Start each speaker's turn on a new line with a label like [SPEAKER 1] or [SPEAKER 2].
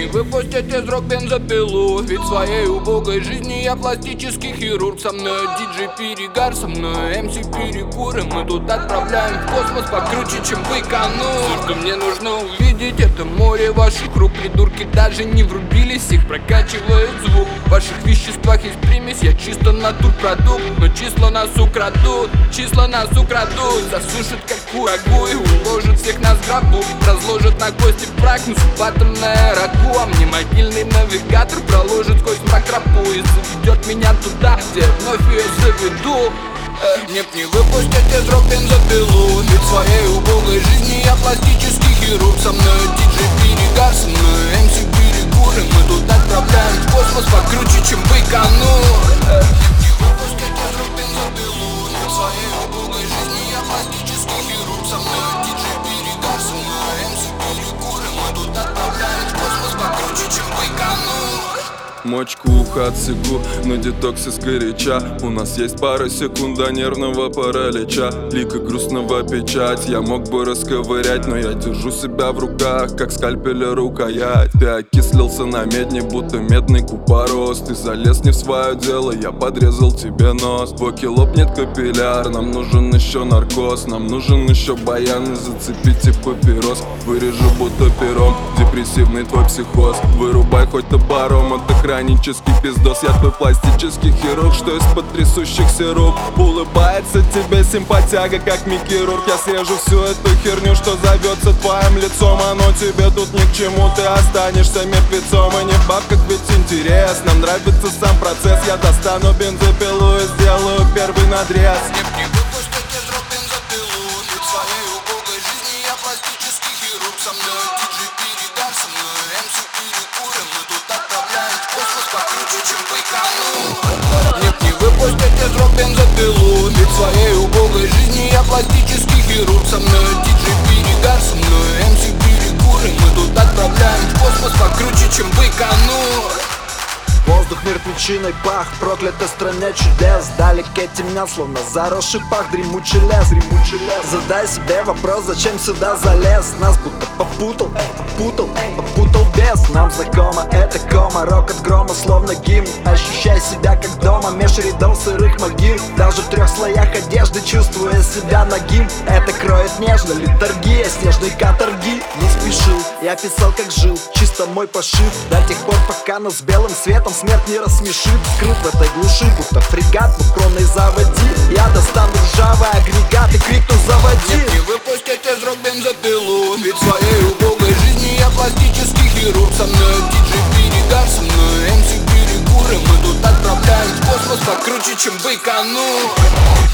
[SPEAKER 1] выпустят из рук бензопилу. Ведь в своей убогой жизни я пластический хирург. Со мной диджей перегар, со мной МС перекуры. Мы тут отправляем в космос покруче, чем Байконур. Все, что мне нужно увидеть, это море ваших рук. Придурки даже не врубились, их прокачивает звук. В ваших веществах есть примесь, я чисто натурпродукт. Но числа нас украдут, числа нас украдут. Засушат как курагу и уложат всех нас в гробу. Разложат на кости прах, несут атомное рагу. А мне могильный навигатор проложит сквозь мрак тропу и заведет меня туда, где вновь ее заведу. Нет, не выпустят из рук бензопилу. Ведь в своей убогой жизни я пластический хирург. Со мной диджей перегар, со мной МС перекуры. Мы тут отправляем в космос покруче, чем Байконур. Нет, не выпустят из рук бензопилу. Ведь в своей убогой жизни я пластический хирург. Со мной диджей перегар, со мной МС перекуры. Мы тут отправляем в космос покруче, чем Байконур.
[SPEAKER 2] Мочку ухо отсеку, на детоксе сгоряча. У нас есть пара секунд до нервного паралича. Лика грустного печать, я мог бы расковырять, но я держу себя в руках, как скальпеля рукоять. Ты окислился на медне, будто медный купорос. Ты залез не в свое дело, я подрезал тебе нос. Боки лопнет капилляр, нам нужен еще наркоз. Нам нужен еще баян и зацепите папирос. Вырежу будто пером, депрессивный твой психоз. Вырубай хоть топором, это хронический пиздос. Я твой пластический хирург, что из-под трясущихся рук улыбается тебе симпатяга, как микирург. Я срежу всю эту херню, что зовется твоим лицом. Оно тебе тут ни к чему, ты останешься мертвецом. И не в бабках, ведь интерес, нам нравится сам процесс. Я достану бензопилу и сделаю первый надрез.
[SPEAKER 1] Не выпустят из рук бензопилу. Ведь в своей убогой жизни я пластический хирург. Со мной диджей перегар, со мной МС перекуры. Мы тут отправляем в космос покруче, чем Байконур. Нет, не выпустят из рук бензопилу. Ведь в своей убогой жизни я пластический хирург. Со мной диджей перегар, со мной МС перекуры. Мы тут отправляем в космос покруче, чем Байконур.
[SPEAKER 3] Воздух мертвечиной пах, проклятой стране чудес. Вдалеке темня, словно заросший пах, дремучий лес. Задай себе вопрос, зачем сюда залез. Нас будто попутал без. Нам знакомо это кома, рокот грома, словно гимн. Ощущай себя как дома, меж рядов сырых могил. Даже в 3 слоях одежды, чувствуя себя нагим. Это кроет нежно, литургия снежной каторги. Не спешил, я писал как жил, чисто мой пошив. До тех пор, пока нас белым светом смерть не рассмешит. Скрыт в этой глуши, будто фрегат, двухкронный заводи. Я достану ржавый агрегат и крикну заводи.
[SPEAKER 1] Нет, не выпустят из рук бензопилу. Ведь в своей убогой жизни я пластический хирург. Со мной диджей перегар, со мной МС перекуры. Мы тут отправляем в космос покруче, чем Байконур.